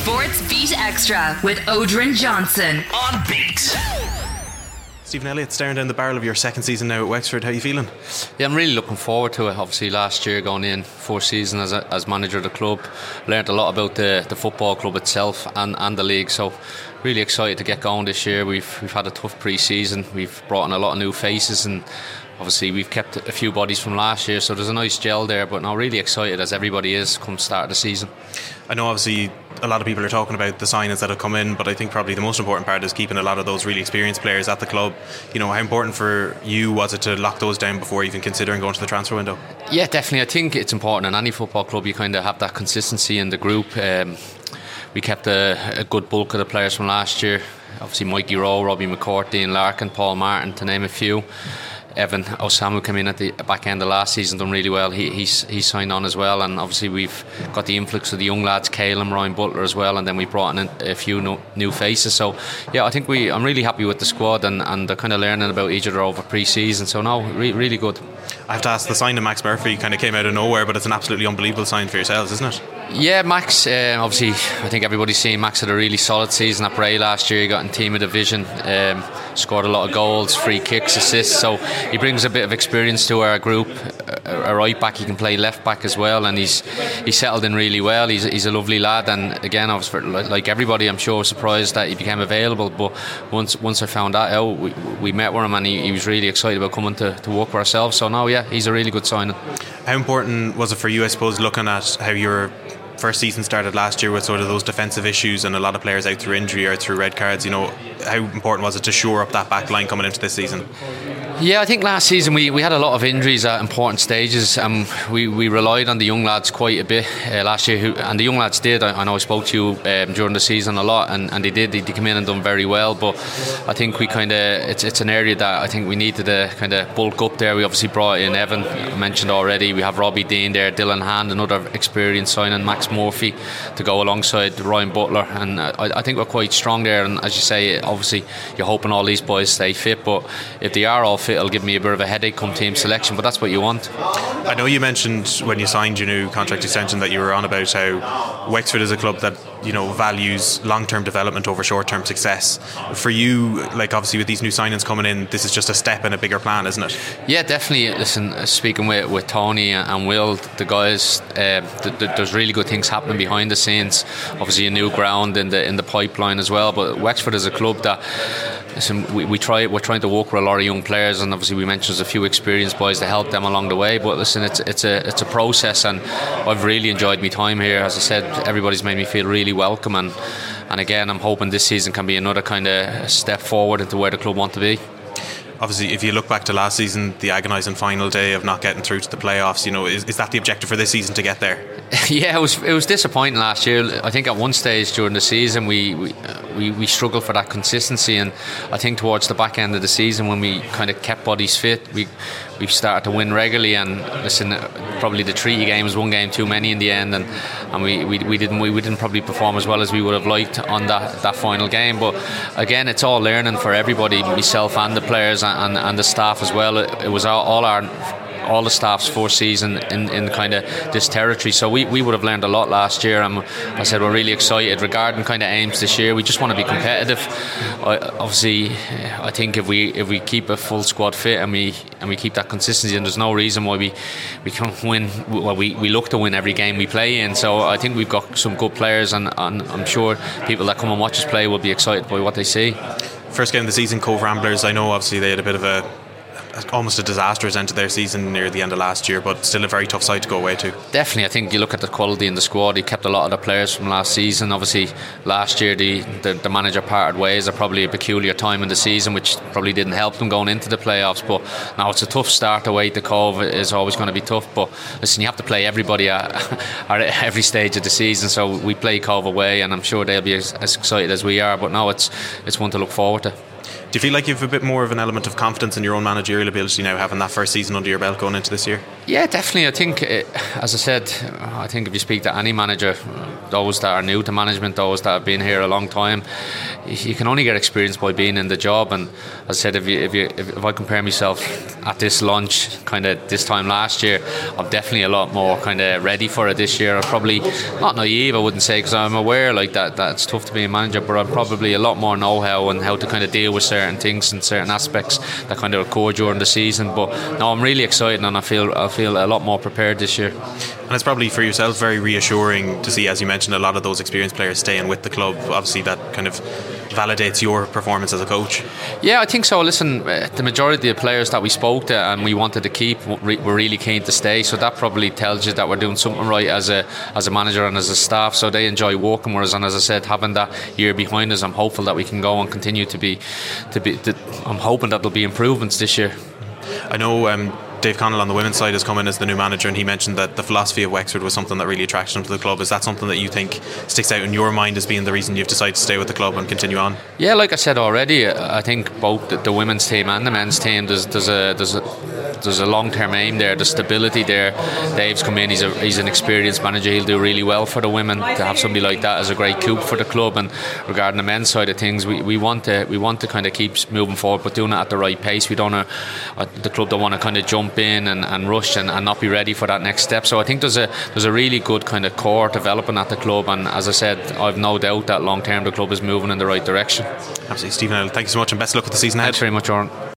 Sports Beat Extra with Odrin Johnson on Beat. Stephen Elliott, staring down the barrel of your second season now at Wexford. How are you feeling? Yeah, I'm really looking forward to it. Obviously last year going in, fourth season as manager of the club, learnt a lot about the football club itself and the league, so really excited to get going this year. We've had a tough pre-season, we've brought in a lot of new faces, and obviously we've kept a few bodies from last year, so there's a nice gel there. But now really excited, as everybody is, come start of the season. I know obviously a lot of people are talking about the signings that have come in, but I think probably the most important part is keeping a lot of those really experienced players at the club. You know, how important for you was it to lock those down before even considering going to the transfer window? Yeah, definitely. I think it's important in any football club you kind of have that consistency in the group. We kept a good bulk of the players from last year. Obviously Mikey Rowe, Robbie McCourt, Dean Larkin, Paul Martin, to name a few. Evan Osamu came in at the back end of last season, done really well. He's signed on as well, and obviously we've got the influx of the young lads, Calum, Ryan Butler as well, and then we brought in a few new faces. So yeah, I think I'm really happy with the squad, and they're kind of learning about each other over pre-season. So no, really good. I have to ask, the sign of Max Murphy kind of came out of nowhere, but it's an absolutely unbelievable sign for yourselves, isn't it? Yeah, Max, obviously I think everybody's seen Max had a really solid season at Bray last year. He got in team of division, scored a lot of goals, free kicks, assists, so he brings a bit of experience to our group. A right back, he can play left back as well, and he's settled in really well. He's a lovely lad, and again, I was, like everybody, I'm sure, surprised that he became available, but once I found that out, we met with him, and he was really excited about coming to work with ourselves. So now, yeah, he's a really good signing. How important was it for you, I suppose, looking at how your first season started last year with sort of those defensive issues and a lot of players out through injury or through red cards? You know, how important was it to shore up that back line coming into this season? Yeah, I think last season we had a lot of injuries at important stages, and we relied on the young lads quite a bit last year, and the young lads did. I know I spoke to you during the season a lot, and they did. They come in and done very well, but I think we kind of it's an area that I think we needed to kind of bulk up there. We obviously brought in Evan, I mentioned already. We have Robbie Dean there, Dylan Hand, another experienced signing, Max Murphy to go alongside Ryan Butler, and I think we're quite strong there. And as you say, obviously you're hoping all these boys stay fit, but if they are all fit, it'll give me a bit of a headache come team selection, but that's what you want. I know you mentioned when you signed your new contract extension that you were on about how Wexford is a club that, you know, values long-term development over short-term success. For you, like, obviously with these new signings coming in, this is just a step in a bigger plan, isn't it? Yeah, definitely. Listen, speaking with Tony and Will, the guys, there's really good things happening behind the scenes. Obviously a new ground in the pipeline as well, but Wexford is a club that, listen, we're trying to work with a lot of young players, and obviously we mentioned there's a few experienced boys to help them along the way, but listen, it's a process, and I've really enjoyed my time here. As I said, everybody's made me feel really welcome, and again, I'm hoping this season can be another kind of step forward into where the club want to be. Obviously, if you look back to last season, the agonising final day of not getting through to the playoffs, you know, is that the objective for this season, to get there? Yeah, it was disappointing last year. I think at one stage during the season we struggled for that consistency, and I think towards the back end of the season, when we kind of kept bodies fit, we started to win regularly. And listen, probably the treaty game was one game too many in the end, and we didn't probably perform as well as we would have liked on that final game. But again, it's all learning for everybody, myself and the players and the staff as well. It was all the staff's first season in kind of this territory, so we would have learned a lot last year, and I said we're really excited regarding kind of aims this year. We just want to be competitive. Obviously, I think if we keep a full squad fit and we keep that consistency, and there's no reason why we can't win. Well, we look to win every game we play in, so I think we've got some good players, and I'm sure people that come and watch us play will be excited by what they see. First game of the season, Cove Ramblers. I know obviously they had a bit of almost a disastrous end to their season near the end of last year, but still a very tough side to go away to. Definitely. I think you look at the quality in the squad, he kept a lot of the players from last season. Obviously last year the manager parted ways at probably a peculiar time in the season, which probably didn't help them going into the playoffs, but now it's a tough start away to Cove. It is always going to be tough, but listen, you have to play everybody at every stage of the season, so we play Cove away, and I'm sure they'll be as excited as we are, but now it's one to look forward to. Do you feel like you have a bit more of an element of confidence in your own managerial ability now, having that first season under your belt going into this year? Yeah, definitely. I think, as I said, I think if you speak to any manager, those that are new to management, those that have been here a long time. You can only get experience by being in the job. And as I said, if I compare myself at this launch kind of this time last year, I'm definitely a lot more kind of ready for it this year. I'm probably not naive, I wouldn't say, because I'm aware like that it's tough to be a manager, but I'm probably a lot more know-how and how to kind of deal with certain things and certain aspects that kind of occur during the season. But no, I'm really excited, and I feel a lot more prepared this year. And it's probably for yourself very reassuring to see, as you mentioned, a lot of those experienced players staying with the club. Obviously that kind of validates your performance as a coach. Yeah, I think so. Listen, the majority of the players that we spoke to and we wanted to keep were really keen to stay, so that probably tells you that we're doing something right as a manager and as a staff, so they enjoy working with us. And as I said, having that year behind us, I'm hopeful that we can go and continue to be I'm hoping that there'll be improvements this year. I know Dave Connell on the women's side has come in as the new manager, and he mentioned that the philosophy of Wexford was something that really attracted him to the club. Is that something that you think sticks out in your mind as being the reason you've decided to stay with the club and continue on? Yeah, like I said already, I think both the women's team and the men's team, there's a long-term aim there, there's stability there. Dave's come in, he's an experienced manager, he'll do really well for the women. To have somebody like that is a great coup for the club. And regarding the men's side of things, we want to kind of keep moving forward, but doing it at the right pace. We don't the club don't want to kind of jump in and rush and not be ready for that next step. So I think there's a really good kind of core developing at the club, and as I said, I've no doubt that long term the club is moving in the right direction. Absolutely. Stephen, thank you so much, and best of luck with the season ahead. Thanks very much, Oran.